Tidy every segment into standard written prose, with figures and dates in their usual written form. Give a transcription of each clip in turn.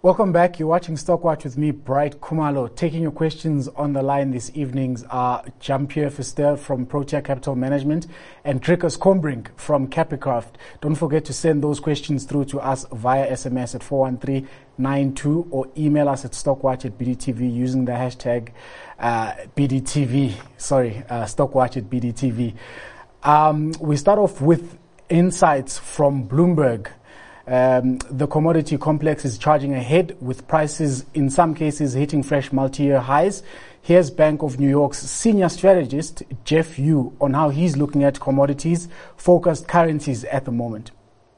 Welcome back. You're watching Stockwatch with me, Bright Khumalo. Taking your questions on the line this evening are Jean-Pierre Verster from Protea Capital Management and Dricus Combrink from Capicraft. Don't forget to send those questions through to us via SMS at 41392 or email us at stockwatch@bdtv using the hashtag BDTV. Stockwatch@bdtv. We start off with insights from Bloomberg. The commodity complex is charging ahead with prices in some cases hitting fresh multi-year highs. Here's Bank of New York's senior strategist, Jeff Yu, on how he's looking at commodities-focused currencies at the moment.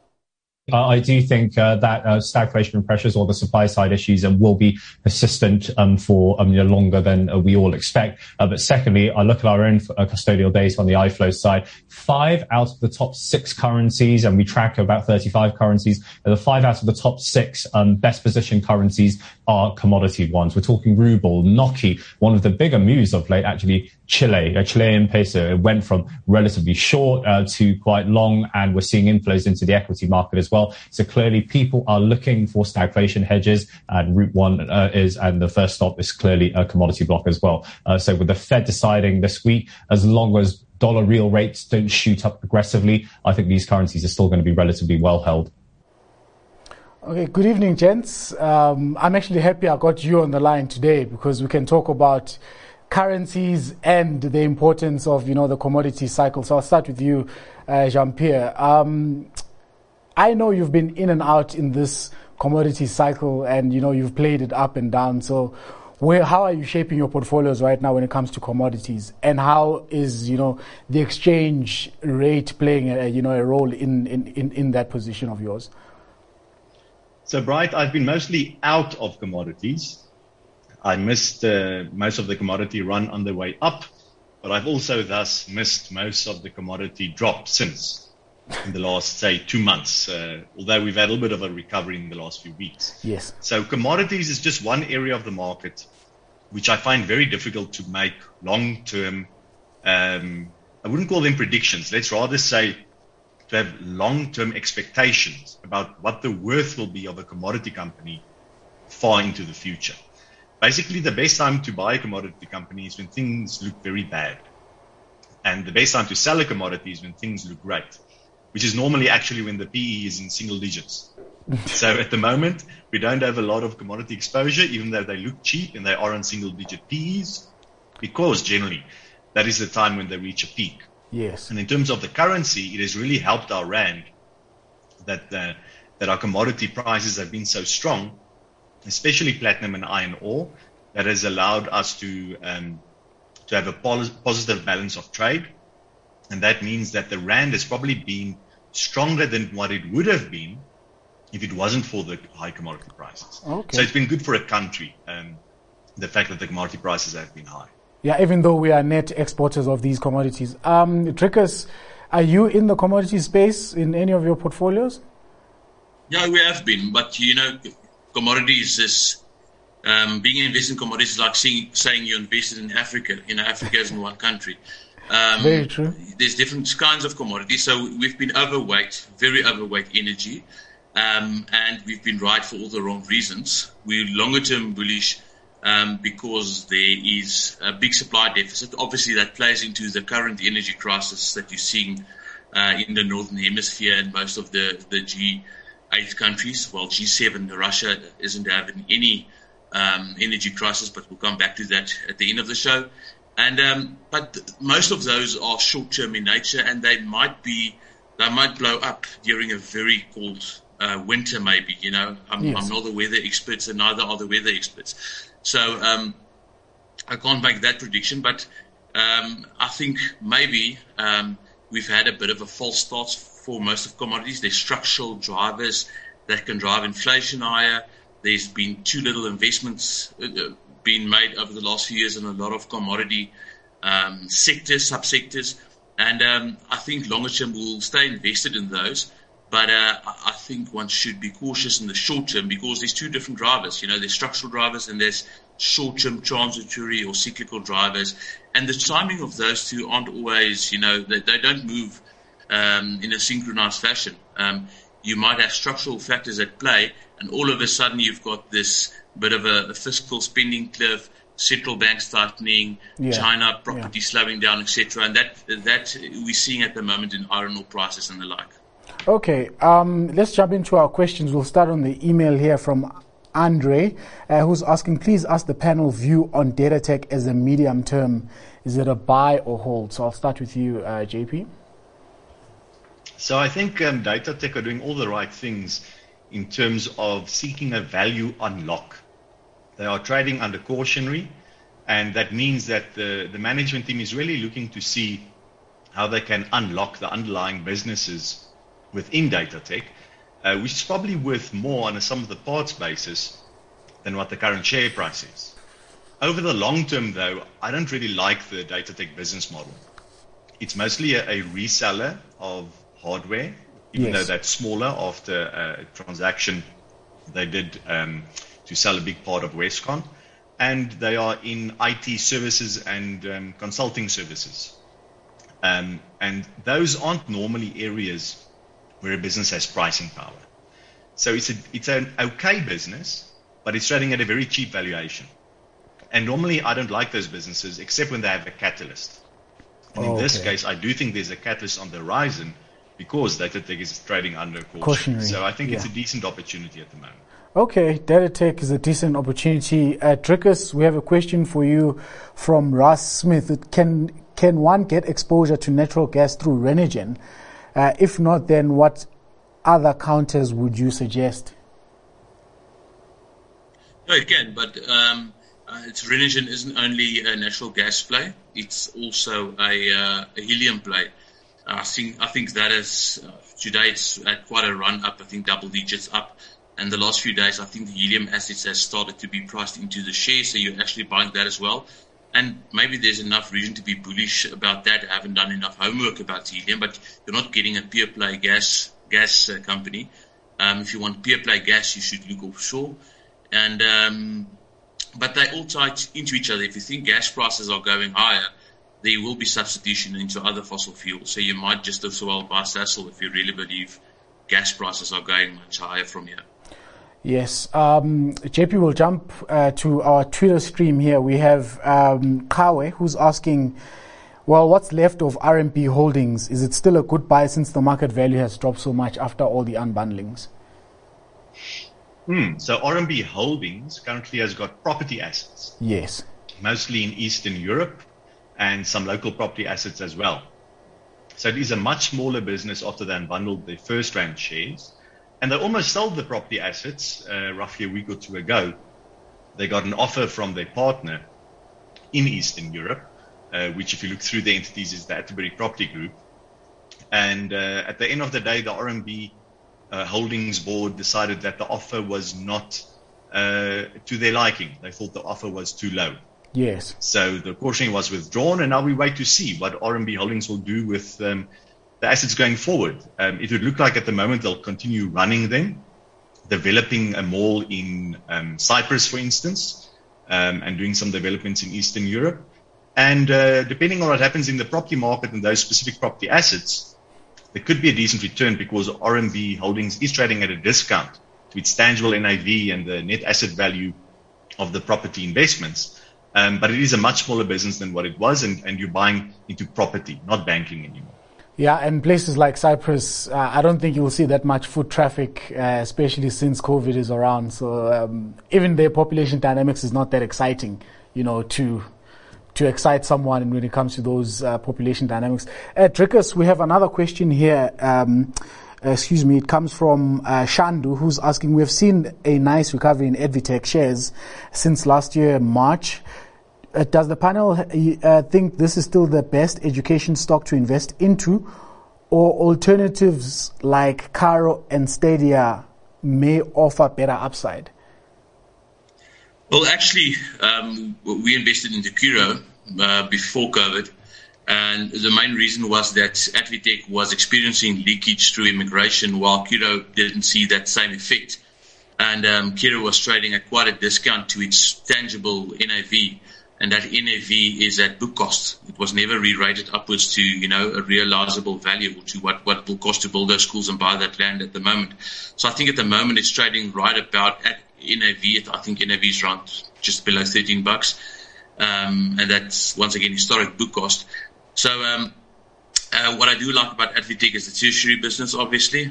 I do think that stagflation pressures or the supply side issues will be persistent for longer than we all expect. But secondly, I look at our own custodial data on the iFlow side. 5 out of the top 6 currencies, and we track about 35 currencies, the 5 out of the top 6 best positioned currencies are commodity ones. We're talking ruble, Noki, one of the bigger moves of late, actually, Chile, a Chilean peso. It went from relatively short to quite long, and we're seeing inflows into the equity market as well. So clearly people are looking for stagflation hedges, and Route 1 and the first stop is clearly a commodity block as well. So with the Fed deciding this week, as long as dollar real rates don't shoot up aggressively, I think these currencies are still going to be relatively well held. Okay, good evening, gents. I'm actually happy I got you on the line today because we can talk about currencies and the importance of, the commodity cycle. So I'll start with you, Jean-Pierre. I know you've been in and out in this commodity cycle and, you've played it up and down. So how are you shaping your portfolios right now when it comes to commodities? And how is, the exchange rate playing a role in that position of yours? So, Bright, I've been mostly out of commodities. I missed most of the commodity run on the way up, but I've also thus missed most of the commodity drop since in the last, say, 2 months, although we've had a little bit of a recovery in the last few weeks. Yes. So commodities is just one area of the market which I find very difficult to make long-term, I wouldn't call them predictions. Let's rather say to have long-term expectations about what the worth will be of a commodity company far into the future. Basically, the best time to buy a commodity company is when things look very bad. And the best time to sell a commodity is when things look great, which is normally actually when the PE is in single digits. So at the moment, we don't have a lot of commodity exposure, even though they look cheap and they are on single digit PEs, because generally that is the time when they reach a peak. Yes. And in terms of the currency, it has really helped our rand that our commodity prices have been so strong, especially platinum and iron ore, that has allowed us to have a positive balance of trade. And that means that the rand has probably been stronger than what it would have been if it wasn't for the high commodity prices. Okay. So it's been good for a country, the fact that the commodity prices have been high. Yeah, even though we are net exporters of these commodities. Dricus, are you in the commodity space in any of your portfolios? Yeah, we have been, but commodities is being invested in commodities is like saying you invested in Africa. Africa isn't one country. Very true. There's different kinds of commodities. So we've been very overweight energy, and we've been right for all the wrong reasons. We're longer term bullish because there is a big supply deficit. Obviously, that plays into the current energy crisis that you're seeing in the Northern Hemisphere and most of the G8 countries. Well, G7, Russia isn't having any energy crisis, but we'll come back to that at the end of the show. And but most of those are short-term in nature, and they might blow up during a very cold winter, maybe. I'm not the weather experts, and neither are the weather experts. So I can't make that prediction, but I think maybe we've had a bit of a false start for most of commodities. There's structural drivers that can drive inflation higher. There's been too little investments been made over the last few years in a lot of commodity subsectors, and I think longer term we'll stay invested in those, but I think one should be cautious in the short term because there's two different drivers. There's structural drivers and there's short-term transitory or cyclical drivers, and the timing of those two aren't always, they don't move in a synchronized fashion. you might have structural factors at play, and all of a sudden you've got this bit of a fiscal spending cliff, central banks tightening, China property slowing down, etc. And that we're seeing at the moment in iron ore prices and the like. Okay, let's jump into our questions. We'll start on the email here from Andre, who's asking, please ask the panel view on Datatec as a medium term. Is it a buy or hold? So I'll start with you, JP. So I think Datatec are doing all the right things in terms of seeking a value unlock. They are trading under cautionary, and that means that the management team is really looking to see how they can unlock the underlying businesses within Datatec, which is probably worth more on a sum of the parts basis than what the current share price is. Over the long term, though, I don't really like the Datatec business model. It's mostly a reseller of hardware, even though that's smaller after a transaction they did to sell a big part of Westcon. And they are in IT services and consulting services. And those aren't normally areas where a business has pricing power. So it's an okay business, but it's trading at a very cheap valuation. And normally I don't like those businesses except when they have a catalyst. And in this case, I do think there's a catalyst on the horizon because Datatec is trading under caution. So I think it's a decent opportunity at the moment. Okay, Datatec is a decent opportunity. Drickus, we have a question for you from Russ Smith. Can one get exposure to natural gas through Renergen? If not, then what other counters would you suggest? No, it can, but Renergen isn't only a natural gas play; it's also a helium play. I think that is today it's at quite a run up. I think double digits up. And the last few days, I think the helium assets has started to be priced into the share, so you're actually buying that as well. And maybe there's enough reason to be bullish about that. I haven't done enough homework about helium, but you're not getting a pure play gas company. If you want pure play gas, you should look offshore. And but they all tie into each other. If you think gas prices are going higher, there will be substitution into other fossil fuels. So you might just as well buy Sasol if you really believe gas prices are going much higher from here. Yes. JP will jump to our Twitter stream here. We have Kawe, who's asking, well, what's left of RMB Holdings? Is it still a good buy since the market value has dropped so much after all the unbundlings? So RMB Holdings currently has got property assets. Yes. Mostly in Eastern Europe and some local property assets as well. So it is a much smaller business after they unbundled their first round shares. And they almost sold the property assets roughly a week or two ago. They got an offer from their partner in Eastern Europe, which if you look through the entities is the Atterbury Property Group. And at the end of the day, the RMB Holdings board decided that the offer was not to their liking. They thought the offer was too low. Yes. So the cautioning was withdrawn, and now we wait to see what RMB Holdings will do with the assets going forward. It would look like at the moment they'll continue running them, developing a mall in Cyprus, for instance, and doing some developments in Eastern Europe. And depending on what happens in the property market and those specific property assets, there could be a decent return because RMB Holdings is trading at a discount to its tangible NAV and the net asset value of the property investments. But it is a much smaller business than what it was, and you're buying into property, not banking anymore. Yeah, and places like Cyprus, I don't think you will see that much foot traffic, especially since COVID is around. So even their population dynamics is not that exciting, to excite someone when it comes to those population dynamics. Drickus, we have another question here. It comes from Shandu, who's asking, we have seen a nice recovery in Edvitec shares since last year, March. Does the panel think this is still the best education stock to invest into, or alternatives like Caro and Stadia may offer better upside? Well, actually, we invested into Curro before COVID, and the main reason was that Advitec was experiencing leakage through immigration, while Curro didn't see that same effect. And Curro was trading at quite a discount to its tangible NAV. and that NAV is at book cost. It was never re-rated upwards to, a realizable value or to what will cost to build those schools and buy that land at the moment. So I think at the moment it's trading right about at NAV. I think NAV is around just below $13. And that's once again historic book cost. So, what I do like about Advitec is the tertiary business, obviously.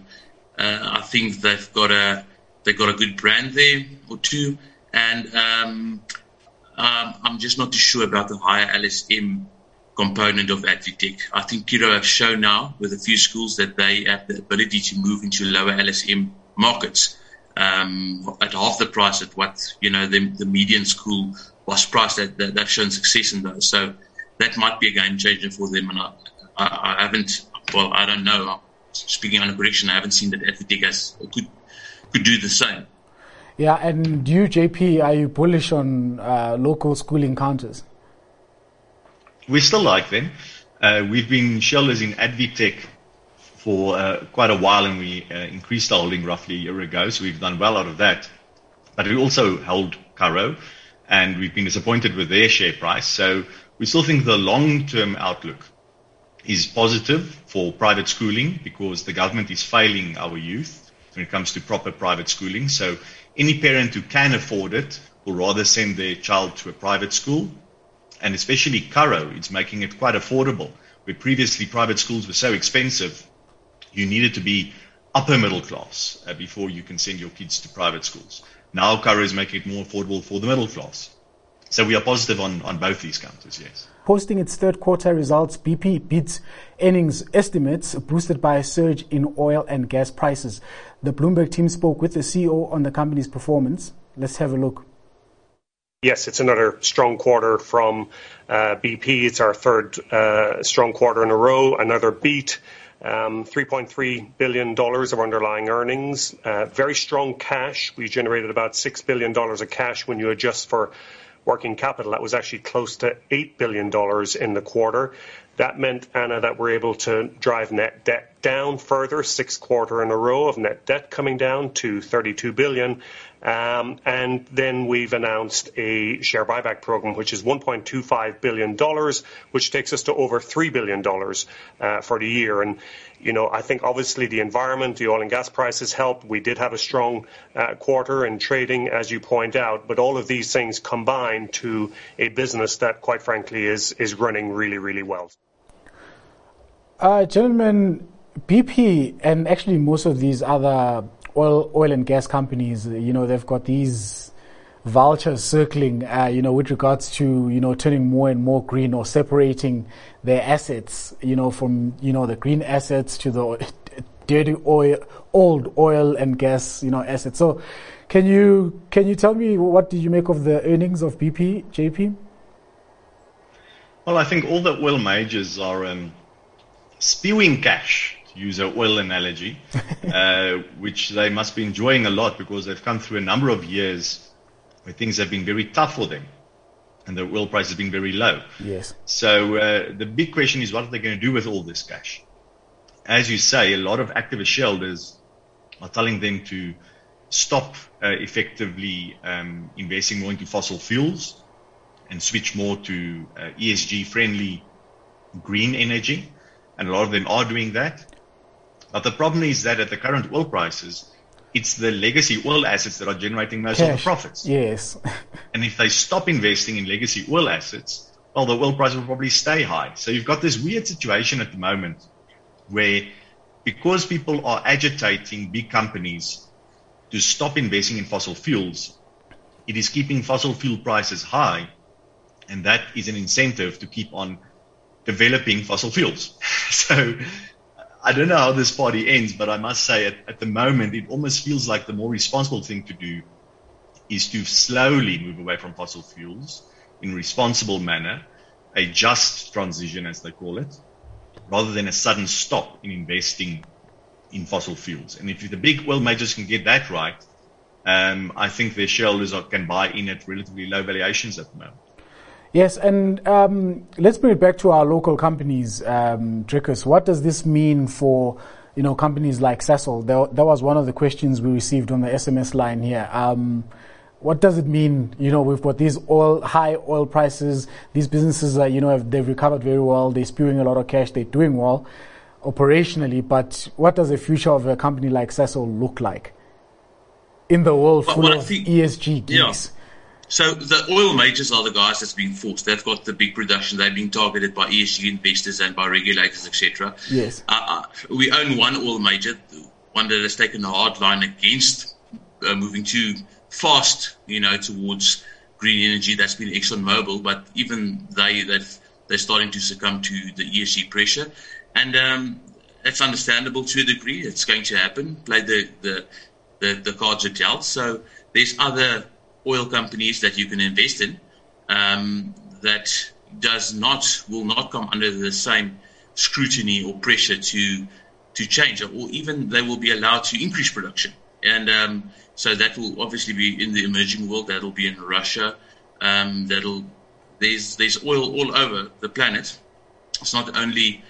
I think they've got a good brand there or two. And, I'm just not too sure about the higher LSM component of Advitec. I think Curro have shown now with a few schools that they have the ability to move into lower LSM markets, at half the price at what, the median school was priced at. They've shown success in those. So that might be a game changer for them. And I don't know. Speaking on a prediction, I haven't seen that Advitec could do the same. Yeah, and you, JP, are you bullish on local school encounters? We still like them. We've been shareholders in Advitec for quite a while, and we increased our holding roughly a year ago, so we've done well out of that. But we also held Curro, and we've been disappointed with their share price. So we still think the long-term outlook is positive for private schooling because the government is failing our youth when it comes to proper private schooling. So any parent who can afford it will rather send their child to a private school. And especially Curro, it's making it quite affordable. Where previously private schools were so expensive, you needed to be upper middle class before you can send your kids to private schools. Now Curro is making it more affordable for the middle class. So we are positive on both these counters, yes. Posting its third quarter results, BP beats earnings estimates boosted by a surge in oil and gas prices. The Bloomberg team spoke with the CEO on the company's performance. Let's have a look. Yes, it's another strong quarter from BP. It's our third strong quarter in a row, another beat. $3.3 billion of underlying earnings. Very strong cash. We generated about $6 billion of cash when you adjust for working capital. That was actually close to $8 billion in the quarter. That meant, Anna, that we're able to drive net debt down further, sixth quarter in a row of net debt coming down to $32 billion. And then we've announced a share buyback program, which is $1.25 billion, which takes us to over $3 billion for the year. And, I think obviously the environment, the oil and gas prices helped. We did have a strong quarter in trading, as you point out, but all of these things combine to a business that, quite frankly, is running really, really well. Gentlemen, BP and actually most of these other oil and gas companies, they've got these vultures circling, with regards to, turning more and more green or separating their assets, from, the green assets to the dirty old oil and gas, assets. So can you tell me what did you make of the earnings of BP, JP? Well, I think all the oil majors are spewing cash, to use an oil analogy, which they must be enjoying a lot because they've come through a number of years where things have been very tough for them and the oil price has been very low. Yes. So the big question is what are they going to do with all this cash? As you say, a lot of activist shareholders are telling them to stop effectively investing more into fossil fuels and switch more to ESG-friendly green energy. And a lot of them are doing that. But the problem is that at the current oil prices, it's the legacy oil assets that are generating most of the profits. Yes. And if they stop investing in legacy oil assets, well, the oil price will probably stay high. So you've got this weird situation at the moment where because people are agitating big companies to stop investing in fossil fuels, it is keeping fossil fuel prices high. And that is an incentive to keep on developing fossil fuels. So I don't know how this party ends, but I must say at the moment, it almost feels like the more responsible thing to do is to slowly move away from fossil fuels in a responsible manner, a just transition, as they call it, rather than a sudden stop in investing in fossil fuels. And if the big oil majors can get that right, I think their shareholders can buy in at relatively low valuations at the moment. Yes, and let's bring it back to our local companies, Dricus. What does this mean for, companies like Sasol? That was one of the questions we received on the SMS line here. What does it mean? We've got these high oil prices. These businesses are, they've recovered very well. They're spewing a lot of cash. They're doing well operationally. But what does the future of a company like Sasol look like in the world full of ESG geeks? Yeah. So the oil majors are the guys that's being forced. They've got the big production. They're being targeted by ESG investors and by regulators, etc. Yes. We own one oil major, one that has taken a hard line against moving too fast, towards green energy. That's been ExxonMobil, but even they're starting to succumb to the ESG pressure, and it's understandable to a degree. It's going to happen. Play the cards are dealt. So there's other oil companies that you can invest in that will not come under the same scrutiny or pressure to change, or even they will be allowed to increase production. And so that will obviously be in the emerging world. That'll be in Russia. There's oil all over the planet. It's not only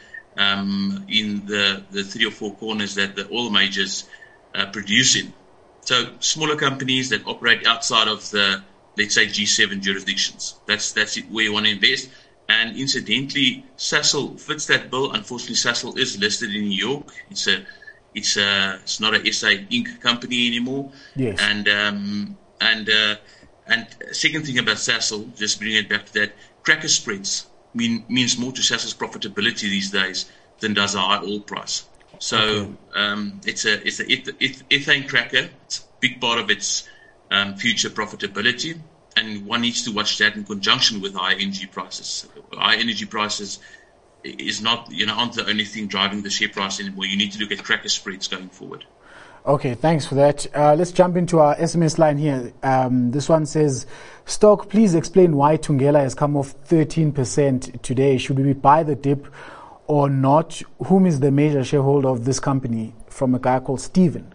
in the 3 or 4 corners that the oil majors produce in. So smaller companies that operate outside of the, let's say, G7 jurisdictions. That's where you want to invest. And incidentally, Sasol fits that bill. Unfortunately, Sasol is listed in New York. It's not a SA Inc. company anymore. Yes. And second thing about Sasol, just bringing it back to that, cracker spreads means more to Sasol's profitability these days than does a high oil price. So it's a ethane cracker. It's a big part of its future profitability, and one needs to watch that in conjunction with high energy prices. High energy prices is not, aren't the only thing driving the share price anymore. You need to look at cracker spreads going forward. Okay, thanks for that. Let's jump into our SMS line here. This one says, Stock, please explain why Thungela has come off 13% today. Should we buy the dip or not? Whom is the major shareholder of this company? From a guy called Steven.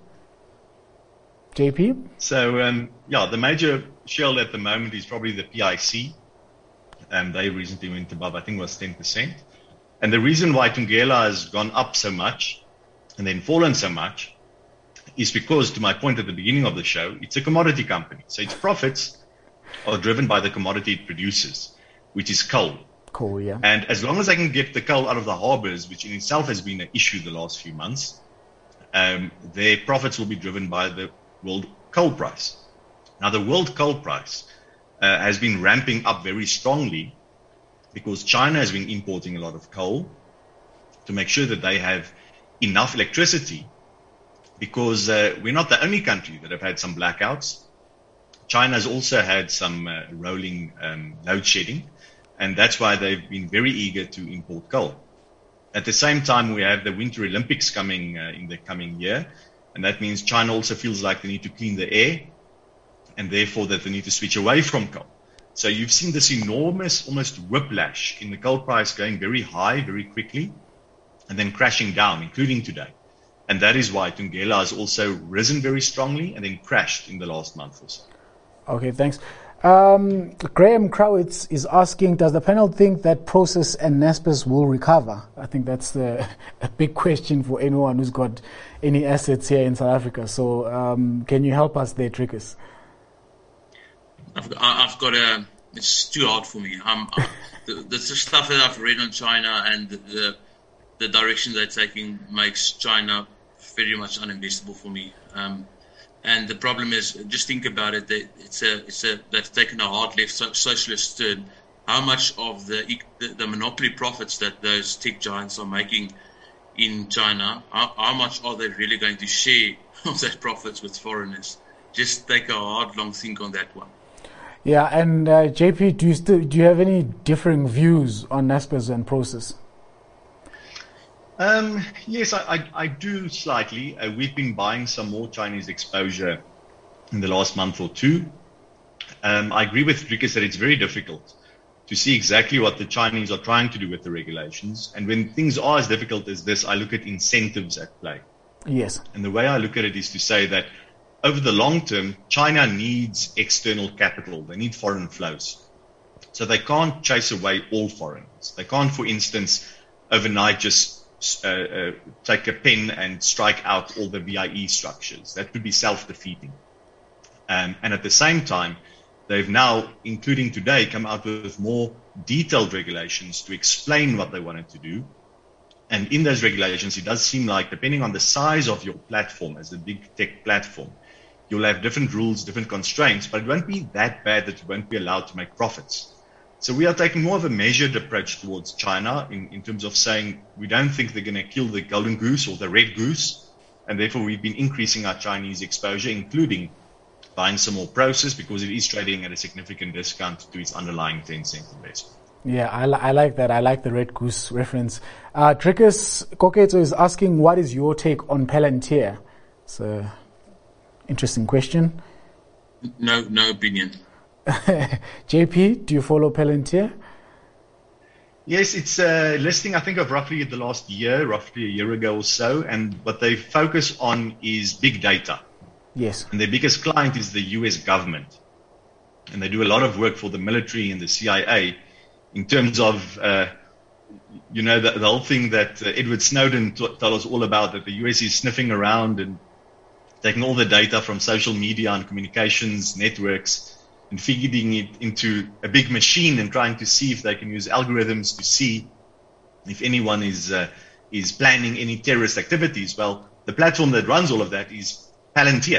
JP? So, the major shareholder at the moment is probably the PIC. They recently went above, I think it was 10%. And the reason why Thungela has gone up so much and then fallen so much is because, to my point at the beginning of the show, it's a commodity company. So its profits are driven by the commodity it produces, which is coal. Coal, yeah. And as long as I can get the coal out of the harbors, which in itself has been an issue the last few months, their profits will be driven by the world coal price. Now, the world coal price has been ramping up very strongly because China has been importing a lot of coal to make sure that they have enough electricity, because we're not the only country that have had some blackouts. China has also had some rolling load shedding, and that's why they've been very eager to import coal. At the same time, we have the Winter Olympics coming in the coming year, and that means China also feels like they need to clean the air, and therefore that they need to switch away from coal. So you've seen this enormous, almost whiplash in the coal price going very high very quickly and then crashing down, including today. And that is why Thungela has also risen very strongly and then crashed in the last month or so. Okay, thanks. Graham Crowitz is asking, does the panel think that Prosus and Naspers will recover? I think that's a big question for anyone who's got any assets here in South Africa. So can you help us there, Trickers? I've got it's too hard for me. The stuff that I've read on China and the direction they're taking makes China very much uninvestable for me. And the problem is, just think about it. They've taken a hard left socialist turn. How much of the monopoly profits that those tech giants are making in China, how much are they really going to share of that profits with foreigners? Just take a hard, long think on that one. Yeah, and JP, do you have any differing views on Naspers and Prosus? Yes, I do slightly. We've been buying some more Chinese exposure in the last month or two. I agree with Rikus that it's very difficult to see exactly what the Chinese are trying to do with the regulations. And when things are as difficult as this, I look at incentives at play. Yes. And the way I look at it is to say that over the long term, China needs external capital. They need foreign flows. So they can't chase away all foreigners. They can't, for instance, overnight just take a pen and strike out all the VIE structures. That would be self-defeating. And at the same time, they've now, including today, come out with more detailed regulations to explain what they wanted to do. And in those regulations, it does seem like, depending on the size of your platform as a big tech platform, you'll have different rules, different constraints, but it won't be that bad that you won't be allowed to make profits. So we are taking more of a measured approach towards China in terms of saying we don't think they're going to kill the golden goose or the red goose. And therefore, we've been increasing our Chinese exposure, including buying some more Prosus because it is trading at a significant discount to its underlying Tencent investment. Yeah, I like that. I like the red goose reference. Drickus Koketso is asking, what is your take on Palantir? It's an interesting question. No opinion. JP, do you follow Palantir? Yes, it's a listing, I think, of roughly the last year, roughly a year ago or so. And what they focus on is big data. Yes. And their biggest client is the US government. And they do a lot of work for the military and the CIA in terms of, the whole thing that Edward Snowden told us all about, that the US is sniffing around and taking all the data from social media and communications networks and feeding it into a big machine and trying to see if they can use algorithms to see if anyone is planning any terrorist activities. Well, the platform that runs all of that is Palantir.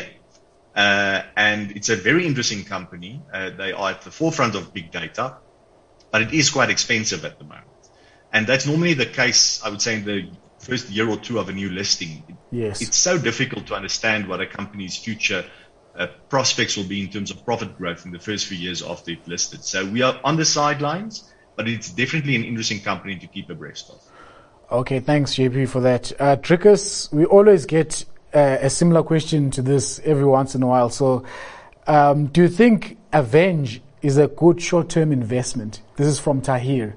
And it's a very interesting company. They are at the forefront of big data, but it is quite expensive at the moment. And that's normally the case, I would say, in the first year or two of a new listing. Yes. It's so difficult to understand what a company's future prospects will be in terms of profit growth in the first few years after it's listed. So we are on the sidelines, but it's definitely an interesting company to keep abreast of. Okay, thanks, JP, for that. Drickus, we always get a similar question to this every once in a while. So do you think Aveng is a good short-term investment? This is from Tahir.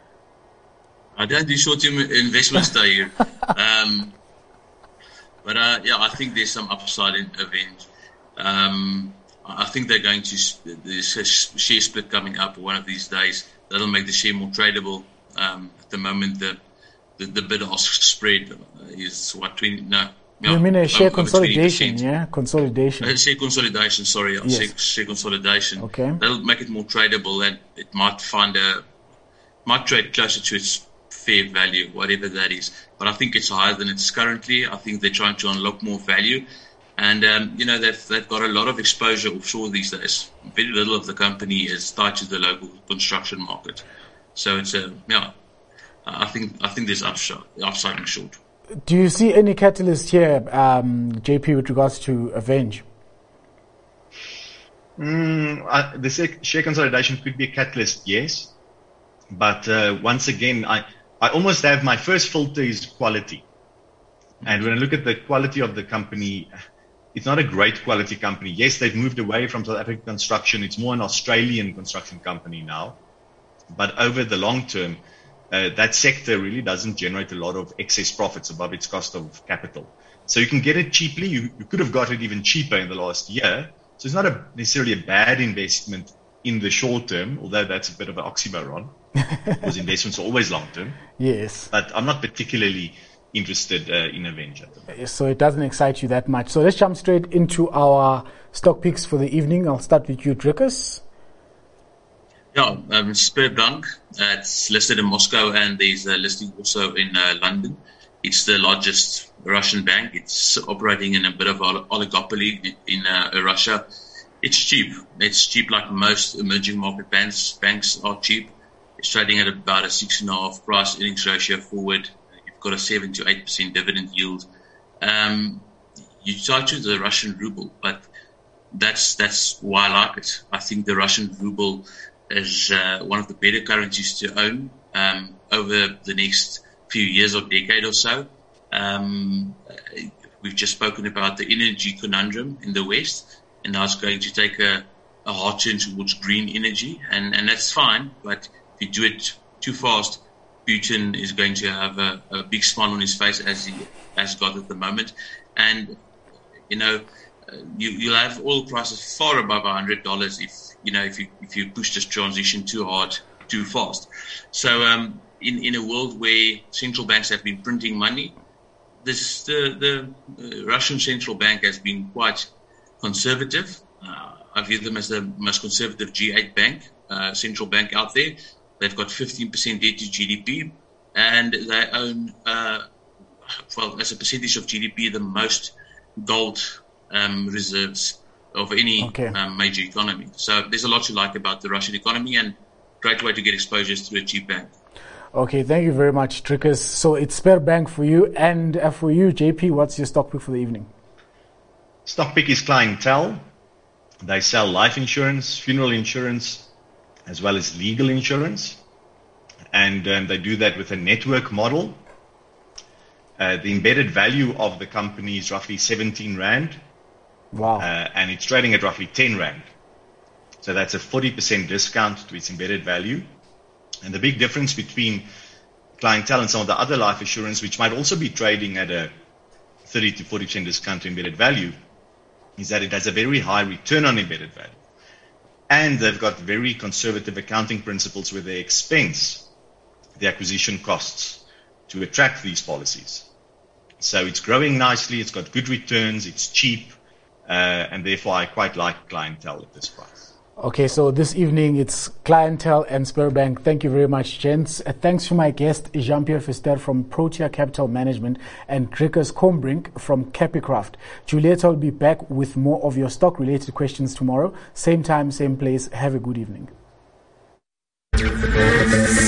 I don't do short-term investments, Tahir. But I think there's some upside in Aveng. I think they're going to, there's a share split coming up one of these days. That'll make the share more tradable. At the moment, the bid-ask spread is what, 20, no. You mean a share consolidation, yeah? Consolidation. Share consolidation, sorry. Yes. Share consolidation. Okay. That'll make it more tradable, and it might trade closer to its fair value, whatever that is. But I think it's higher than it's currently. I think they're trying to unlock more value. And, they've got a lot of exposure offshore these days. Very little of the company is tied to the local construction market. So it's I think there's upside in short. Do you see any catalyst here, JP, with regards to Aveng? The share consolidation could be a catalyst, yes. But once again, I almost have my first filter is quality. And when I look at the quality of the company, it's not a great quality company. Yes, they've moved away from South African construction. It's more an Australian construction company now. But over the long term, that sector really doesn't generate a lot of excess profits above its cost of capital. So you can get it cheaply. You could have got it even cheaper in the last year. So it's not necessarily a bad investment in the short term, although that's a bit of an oxymoron because investments are always long term. Yes. But I'm not particularly interested in Aveng. So it doesn't excite you that much. So let's jump straight into our stock picks for the evening. I'll start with you, Drickus. Yeah, Sberbank. It's listed in Moscow, and there's a listing also in London. It's the largest Russian bank. It's operating in a bit of oligopoly in Russia. It's cheap. It's cheap like most emerging market banks. Banks are cheap. It's trading at about a 6.5 price earnings ratio forward. You've got a 7 to 8% dividend yield. You charge to the Russian ruble, but that's why I like it. I think the Russian ruble is one of the better currencies to own over the next few years or decade or so. We've just spoken about the energy conundrum in the West, and now it's going to take a hard turn towards green energy, and that's fine. But if you do it too fast, Putin is going to have a big smile on his face as he has got at the moment. And, you'll have oil prices far above $100 if you push this transition too hard, too fast. So, in a world where central banks have been printing money, the Russian central bank has been quite conservative. I view them as the most conservative G8 bank, central bank out there. They've got 15% debt to GDP, and they own, as a percentage of GDP, the most gold reserves of any major economy. So there's a lot to like about the Russian economy, and great way to get exposures through a cheap bank. Okay, thank you very much, Trickers. So it's Sberbank for you, and for you, JP, what's your stock pick for the evening? Stock pick is Clientele. They sell life insurance, funeral insurance, as well as legal insurance. And they do that with a network model. The embedded value of the company is roughly 17 Rand. Wow. And it's trading at roughly 10 Rand. So that's a 40% discount to its embedded value. And the big difference between Clientele and some of the other life insurance, which might also be trading at a 30 to 40% discount to embedded value, is that it has a very high return on embedded value. And they've got very conservative accounting principles where they expense the acquisition costs to attract these policies. So it's growing nicely, it's got good returns, it's cheap, and therefore I quite like Clientele at this price. Okay, so this evening it's Clientele and Sberbank. Thank you very much, gents. Thanks to my guest, Jean-Pierre Verster from Protea Capital Management and Grikus Kombrink from Capicraft. Julieta will be back with more of your stock-related questions tomorrow. Same time, same place. Have a good evening.